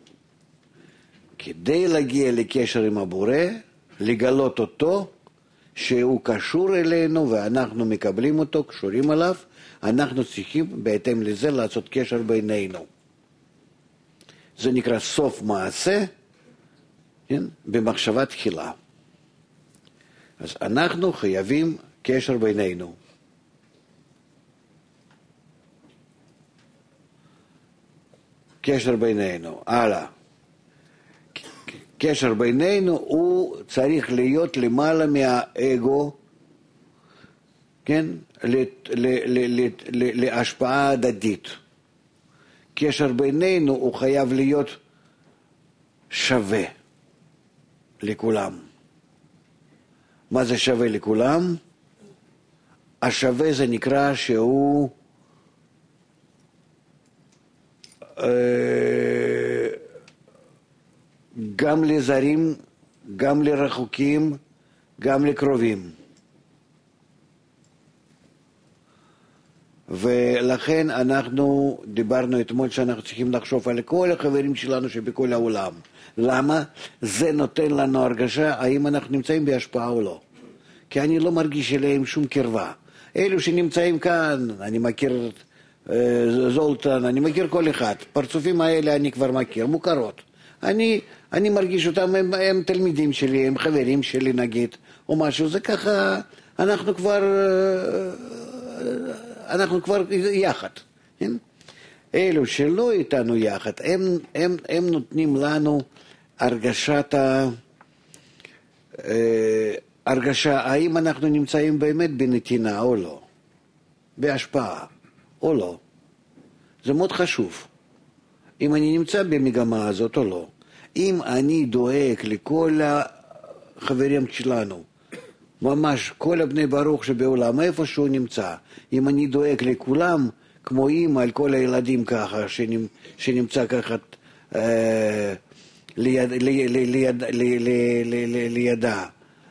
כדי להגיע לקשר עם הבורא, לגלות אותו, שהוא קשור אלינו ואנחנו מקבלים אותו, קשורים עליו, אנחנו צריכים בהתאם לזה לעשות קשר בינינו. זה נקרא סוף מעשה, כן? במחשבה תחילה. אז אנחנו חייבים קשר בינינו. קשר בינינו, הלאה. קשר בינינו הוא צריך להיות למעלה מהאגו, כן? להשפעה הדדית. קשר בינינו הוא חייב להיות שווה לכולם. מה זה שווה לכולם? השווה זה נקרא שהוא גם לזרים, גם לרחוקים, גם לקרובים. ולכן אנחנו דיברנו אתמול שאנחנו צריכים לחשוב על כל החברים שלנו שבכל העולם. למה? זה נותן לנו הרגשה האם אנחנו נמצאים בהשפעה או לא. כי אני לא מרגיש אליהם שום קרבה. אלו שנמצאים כאן, אני מכיר זולטן, אני מכיר כל אחד. פרצופים האלה אני כבר מכיר, מוכרות. אני מרגיש אותם, הם תלמידים שלי, הם חברים שלי נגיד, או משהו. זה ככה, אנחנו כבר יחד. כן? אלו שלא איתנו יחד, הם נותנים לנו הרגשה, האם אנחנו נמצאים באמת בנתינה או לא, בהשפעה או לא. זה מאוד חשוב. אם אני נמצא במגמה הזאת או לא. אם אני דואג לכל החברים שלנו, ממש כל הבני ברוך שבעולם, איפה שהוא נמצא, אם אני דואג לכולם, כמו אמא על כל הילדים ככה, שנמצא ככה לידה,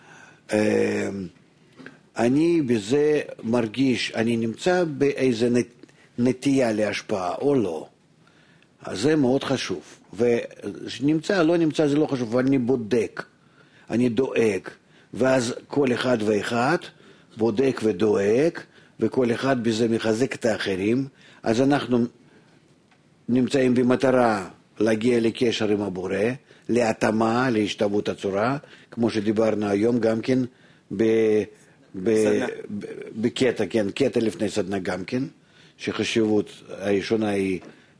אני בזה מרגיש, אני נמצא באיזה נטייה להשפעה או לא. אז זה מאוד חשוב. ונמצא, לא נמצא, זה לא חשוב, אבל אני בודק, אני דואג. ואז כל אחד ואחד בודק ודואג, וכל אחד בזה מחזק את האחרים. אז אנחנו נמצאים במטרה להגיע לקשר עם הבורא, להתאמה, להשתוות הצורה, כמו שדיברנו היום גם כן בקטע, כן, קטע לפני סדנה גם כן, שחשיבות הראשונה היא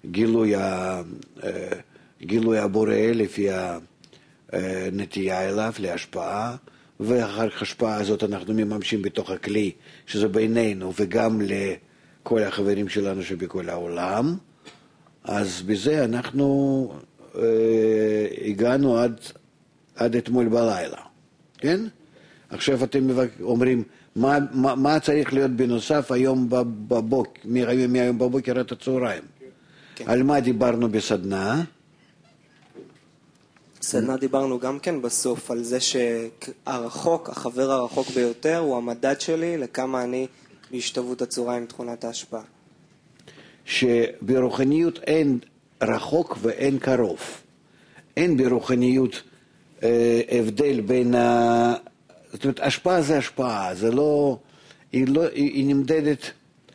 גילוי הבורא לפי הנטייה אליו, להשפעה, ואחר כך השפעה הזאת אנחנו מממשים בתוך הכלי, שזה בינינו וגם לכל החברים שלנו שבכל העולם. אז בזה אנחנו הגענו עד אתמול בלילה, כן? עכשיו אתם אומרים, מה צריך להיות בנוסף היום בבוקר, מהיום בבוקר עד הצהריים? כן. על מה דיברנו בסדנה? בסדנה דיברנו גם כן בסוף על זה שהרחוק, החבר הרחוק ביותר הוא המדד שלי לכמה אני בהשתוות הצורה עם תכונת ההשפעה. שברוחניות אין רחוק ואין קרוב. אין ברוחניות הבדל בין זאת אומרת, השפעה זה השפעה, זה לא, היא נמדדת,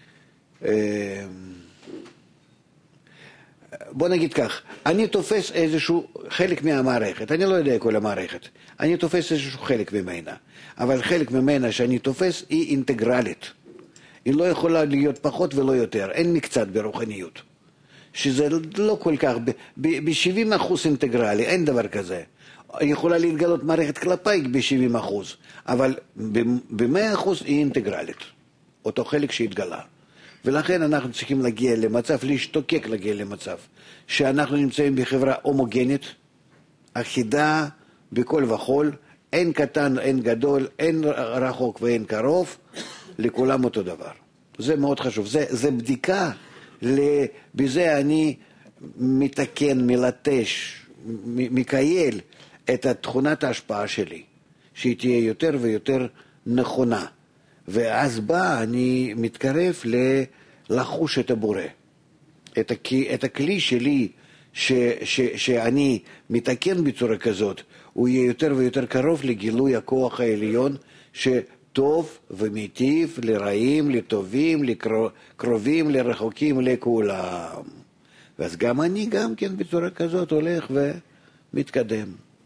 בוא נגיד כך, אני תופס איזשהו חלק מהמערכת, אני לא יודע כל המערכת, אני תופס איזשהו חלק ממנה, אבל חלק ממנה שאני תופס היא אינטגרלית. היא לא יכולה להיות פחות ולא יותר, אין מקצת ברוחניות. שזה לא כל כך, ב-70% אינטגרלי, אין דבר כזה. יכולה להתגלות מערכת כלפייך ב-70%, אבל ב-100% היא אינטגרלית, אותו חלק שהתגלה. ולכן אנחנו צריכים להגיע למצב, להשתוקק להגיע למצב, שאנחנו נמצאים בחברה הומוגנית, אחידה בכל וכל, אין קטן, אין גדול, אין רחוק ואין קרוב, לכולם אותו דבר. זה מאוד חשוב, זה בדיקה, בזה אני מתקן, מלטש, מקייל את תכונת ההשפעה שלי, שהיא תהיה יותר ויותר נכונה. ואז אני מתקרב לחוש את הבורא. את הכלי שלי שאני מתקן בצורה כזאת, הוא יהיה יותר ויותר קרוב לגילוי הכוח העליון שטוב ומיטיב לרעים, לטובים, לקרובים, לרחוקים, לכולם. ואז גם אני גם כן בצורה כזאת הולך ומתקדם.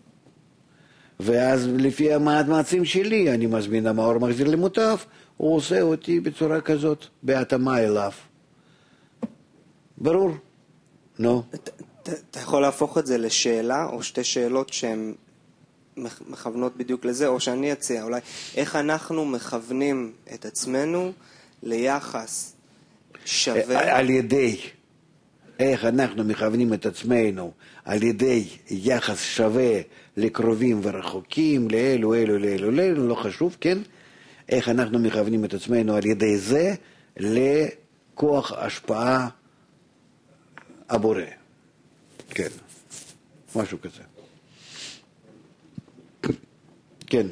ואז לפי המאמצים שלי אני מזמין המאור מחזיר למוטב, הוא עושה אותי בצורה כזאת, בהתאמה אליו. ברור? נו. אתה יכול להפוך את זה לשאלה או שתי שאלות שהן מכוונות בדיוק לזה, או שאני אציע אולי, איך אנחנו מכוונים את עצמנו ליחס שווה? על ידי, איך אנחנו מכוונים את עצמנו על ידי יחס שווה לקרובים ורחוקים, לאלו, לא חשוב, כן? איך אנחנו מכוונים את עצמנו על ידי זה לכוח השפעה הבורא. כן, משהו כזה. כן.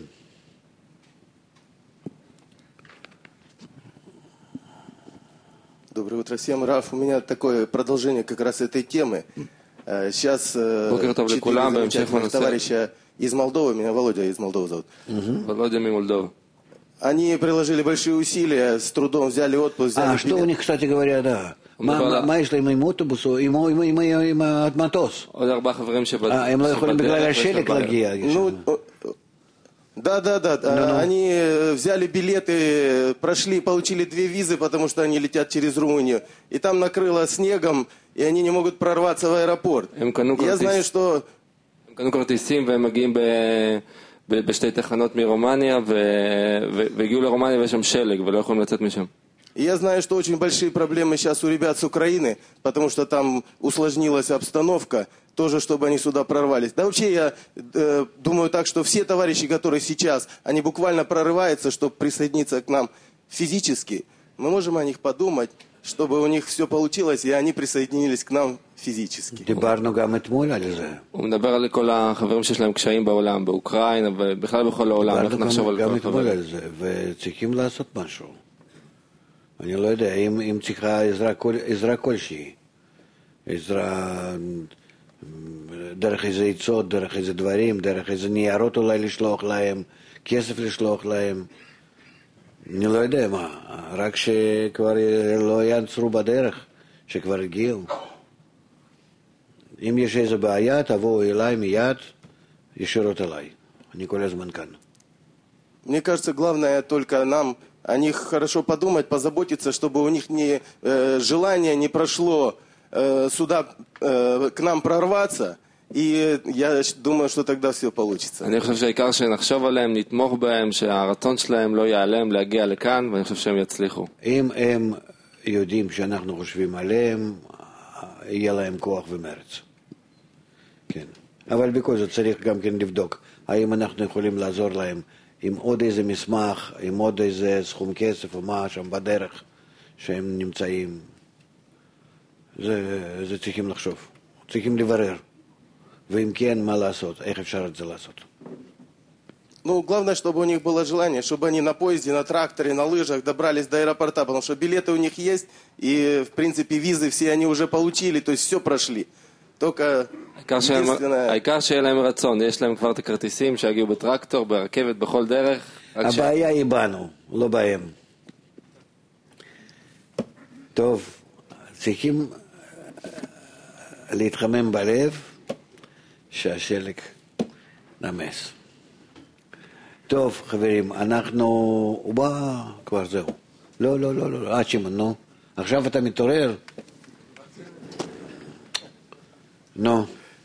Доброе утро всем. Раф, у меня такое продолжение как раз этой темы. Сейчас 4 замечательных товарища из Молдовы, меня Володя из Молдовы зовут. Володя из Молдовы. Они приложили большие усилия, с трудом взяли отпуск, взяли что у них, кстати говоря, да. מה יש להם עם אוטובוס או עם המטוס? עוד 4 חברים הם לא יכולים בגלל השלג להגיע. Да. Они взяли билеты, прошли, получили 2 визы, потому что они летят через Румынию. И там накрыло снегом, и они не могут прорваться в аэропорт. Я знаю, что... הם קנו כרטיסים והם מגיעים בשתי תחנות מרומניה, והגיעו לרומניה ויש שם שלג ולא יכולים לצאת משם. Я знаю, что очень большие проблемы сейчас у ребят с Украины, потому что там усложнилась обстановка, тоже, чтобы они сюда прорвались. Да вообще я думаю так, что все товарищи, которые сейчас, они буквально прорываются, чтобы присоединиться к нам физически. Мы можем о них подумать, чтобы у них все получилось, и они присоединились к нам פיזически. דיברנו גם אתמול על זה. הוא מדבר על כל החברים שיש להם קשיים בעולם, באוקראינה ובכלל בכל העולם. איך נחשוב על גם אתמול על זה, וצריכים לעשות משהו. אני לא יודע, אם צריכה עזרה כלשהי, עזרה דרך איזה עצות, דרך איזה דברים, דרך איזה ניירות אולי לשלוח להם, כסף לשלוח להם, אני לא יודע מה, רק שכבר לא יעצרו בדרך, שכבר הגיעו. אם יש איזו בעיה, תבואו אליי מיד, ישירות אליי. אני כל הזמן כאן. Мне кажется, главное только нам о них хорошо подумать, позаботиться, чтобы у них желание не прошло сюда к нам прорваться, и я думаю, что тогда все получится. אני חושב שהעיקר שנחשוב עליהם, נתמוך בהם, שהרצון שלהם לא ייעלם להגיע לכאן, ואני חושב שהם יצליחו. אם הם יודעים שאנחנו חושבים עליהם, יהיה להם כוח ומרץ. כן. אבל בכל זאת צריך גם כן לבדוק, האם אנחנו יכולים לעזור להם עם עוד איזה מסמך, עם עוד איזה סכום כסף או מה שם בדרך שהם נמצאים. זה צריכים לחשוב, צריכים לברר. ואם כן, מה לעשות, איך אפשר את זה לעשות. Ну, главное, чтобы у них было желание, чтобы они на поезде, на тракторе, на лыжах добрались до аэропорта, потому что билеты у них есть, и, в принципе, визы все они уже получили, то есть все прошли. Только единственное... העיקר שיהיה להם רצון, יש להם כבר את הכרטיסים שהגיעו בטרקטור, ברכבת, בכל דרך. הבעיה היא בנו, לא בהם. טוב, צריכים להתחמם בלב שהשלג נמס. טוב, חברים, הוא בא כבר זהו. לא, שמעון, נו. עכשיו אתה מתעורר? נו.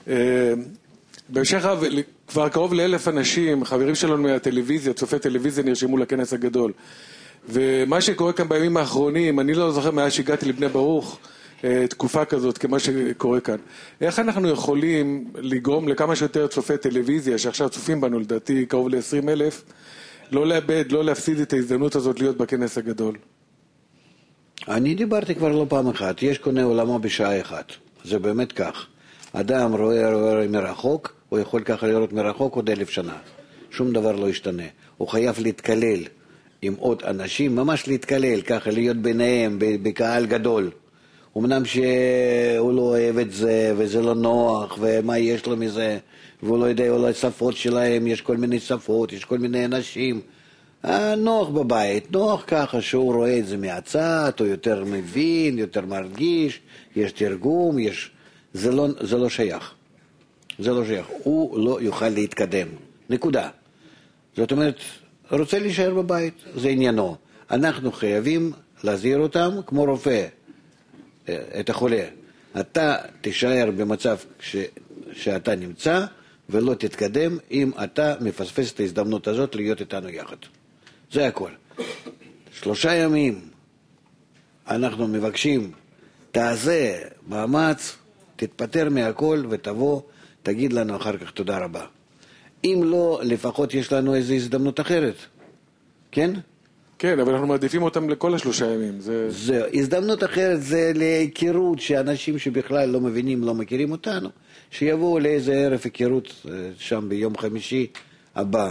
בהמשך כבר קרוב ל1,000 אנשים, חברים שלנו מהטלוויזיה, צופי טלוויזיה, נרשמו לכנס הגדול. ומה שקורה כאן בימים האחרונים, אני לא זוכר מאז שהגעתי לבני ברוך, תקופה כזאת, כמה שקורה כאן. איך אנחנו יכולים לגרום לכמה שיותר צופי טלוויזיה, שעכשיו צופים בנו, לדעתי קרוב ל20,000, לא לאבד, לא להפסיד את ההזדמנות הזאת להיות בכנס הגדול? אני דיברתי כבר לא פעם אחת, יש קונה עולמו בשעה אחת. זה באמת כך. אדם רואה מרחוק, הוא יכול ככה לראות מרחוק עוד 1,000 שנה. שום דבר לא ישתנה. הוא חייב להתקלל עם עוד אנשים, ממש להתקלל, ככה להיות ביניהם, בקהל גדול. אמנם שהוא לא אוהב את זה, וזה לא נוח, ומה יש לו מזה, והוא לא יודע, אולי שפות שלהם, יש כל מיני שפות, יש כל מיני אנשים. נוח בבית, נוח ככה שהוא רואה את זה מהצד, הוא יותר מבין, יותר מרגיש, יש תרגום, זה לא שייך. זה לא שייך. הוא לא יוכל להתקדם. נקודה. זאת אומרת, רוצה להישאר בבית, זה עניינו. אנחנו חייבים להזהיר אותם כמו רופא, את החולה. אתה תישאר במצב שאתה נמצא, ולא תתקדם אם אתה מפספס את ההזדמנות הזאת להיות איתנו יחד. זה הכל. 3 ימים אנחנו מבקשים, תעשה מאמץ, תתפטר מהכל ותבוא, תגיד לנו אחר כך תודה רבה. אם לא, לפחות יש לנו איזו הזדמנות אחרת. כן? כן, אבל אנחנו מעדיפים אותם לכל 3 ימים. זה הזדמנות אחרת, זה להיכרות שאנשים שבכלל לא מבינים, לא מכירים אותנו, שיבואו לאיזה ערב היכרות שם ביום חמישי הבא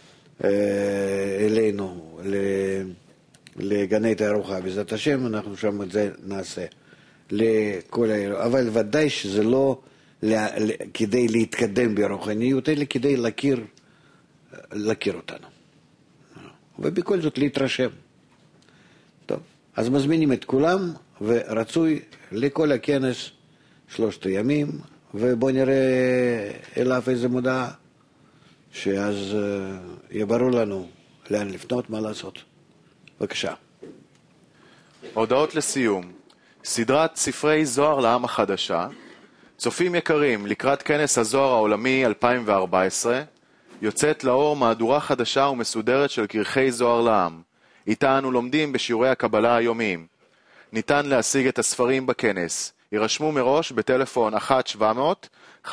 אלינו, לגני תערוכה. בעזרת השם, אנחנו שם את זה נעשה לכל הערב. אבל ודאי שזה לא כדי להתקדם ברוחניות, אלא כדי להכיר אותנו. ובכל זאת להתרשם. טוב, אז מזמינים את כולם, ורצוי לכל הכנס 3 ימים, ובוא נראה אליו איזה מודעה, שאז יהיה ברור לנו לאן לפנות, מה לעשות. בבקשה. הודעות לסיום. סדרת ספרי זוהר לעם החדשה. צופים יקרים, לקראת כנס הזוהר העולמי 2014, יוצאת לאור מהדורה חדשה ומסודרת של כרכי זוהר לעם. איתה אנו לומדים בשיעורי הקבלה היומיים. ניתן להשיג את הספרים בכנס. יירשמו מראש בטלפון 1-700-509-209.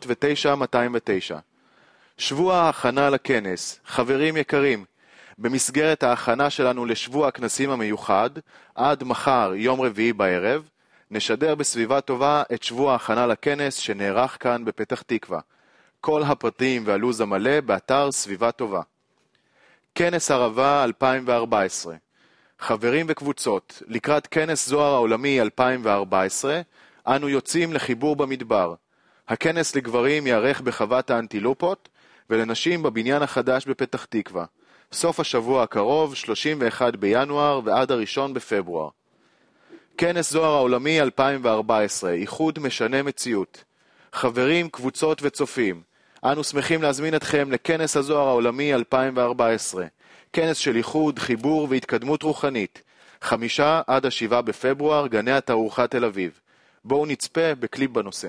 שבוע ההכנה לכנס. חברים יקרים, במסגרת ההכנה שלנו לשבוע הכנסים המיוחד, עד מחר, יום רביעי בערב, נשדר בסביבה טובה את שבוע ההכנה לכנס שנערך כאן בפתח תקווה. כל הפרטים והלוז המלא באתר סביבה טובה. כנס ערבה 2014. חברים וקבוצות, לקראת כנס זוהר העולמי 2014, אנו יוצאים לחיבור במדבר. הכנס לגברים יערך בחוות האנטילופות, ולנשים בבניין החדש בפתח תקווה. סוף השבוע הקרוב, 31 בינואר ועד 1 בפברואר. כנס זוהר העולמי 2014, איחוד משנה מציאות. חברים, קבוצות וצופים, אנו שמחים להזמין אתכם לכנס הזוהר העולמי 2014, כנס של איחוד, חיבור והתקדמות רוחנית, 5 עד 7 בפברואר, גני התערוכה תל אביב. בואו נצפה בקליפ בנושא.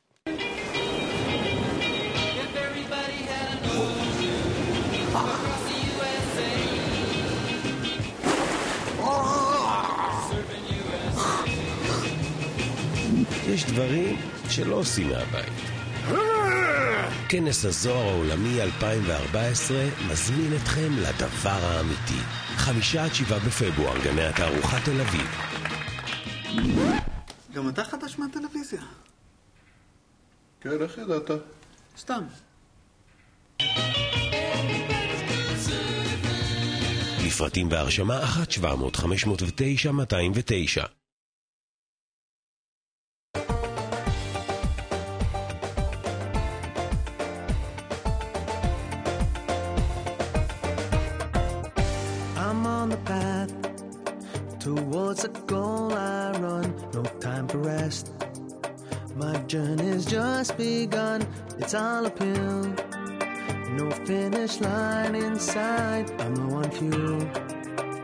יש דברים שלא עושים מהבית. כנס הזוהר העולמי 2014 מזמין אתכם לדבר האמיתי. 5 עד 7 בפברואר, גני התערוכה תל אביב. גם אתה חדש מהטלוויזיה. כן, איך ידעת? סתם. לפרטים והרשמה 1-700-509-209. Towards a goal I run, no time for rest. My journey's just begun, it's all uphill. No finish line in sight, I'm low on fuel. And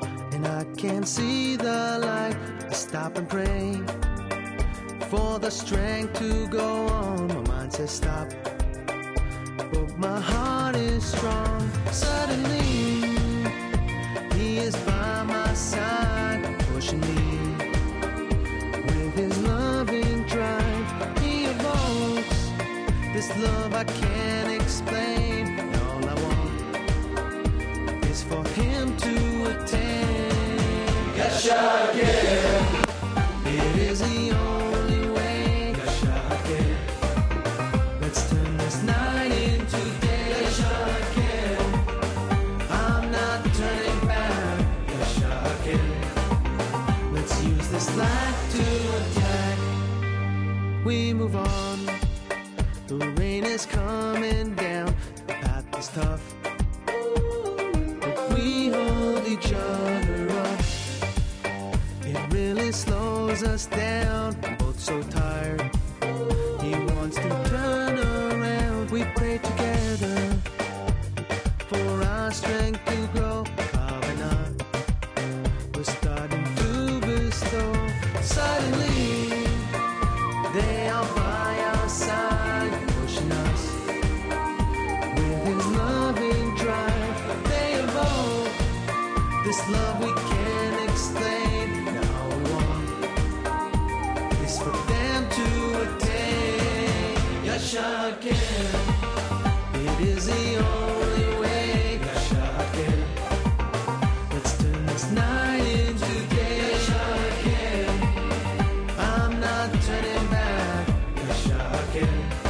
When I can't see the light, I stop and pray for the strength to go on. My mind says stop, but my heart is strong. Suddenly, He is by my side, pushing me with His loving drive. He evokes this love I can't explain. And all I want is for Him to attain. Yasha again. It is the only way. Yasha again. Let's turn this night into day. Yasha again. I'm not turning back. Yasha again. Let's use this light to attack. We move on. The rain is coming down. The path is tough, but we hold each other up. It really slows us down. We're both so tired. He wants to turn around. We pray together for our strength to grow. Bhavana, we're starting to bestow. Suddenly, they are by our side, pushing us with His loving drive. They evoke this love we can't explain. Now we want is for them to attain. Yasha again. It is the only way. Yasha again. Let's turn this night into day. Yasha again. I'm not turning back. Yasha again.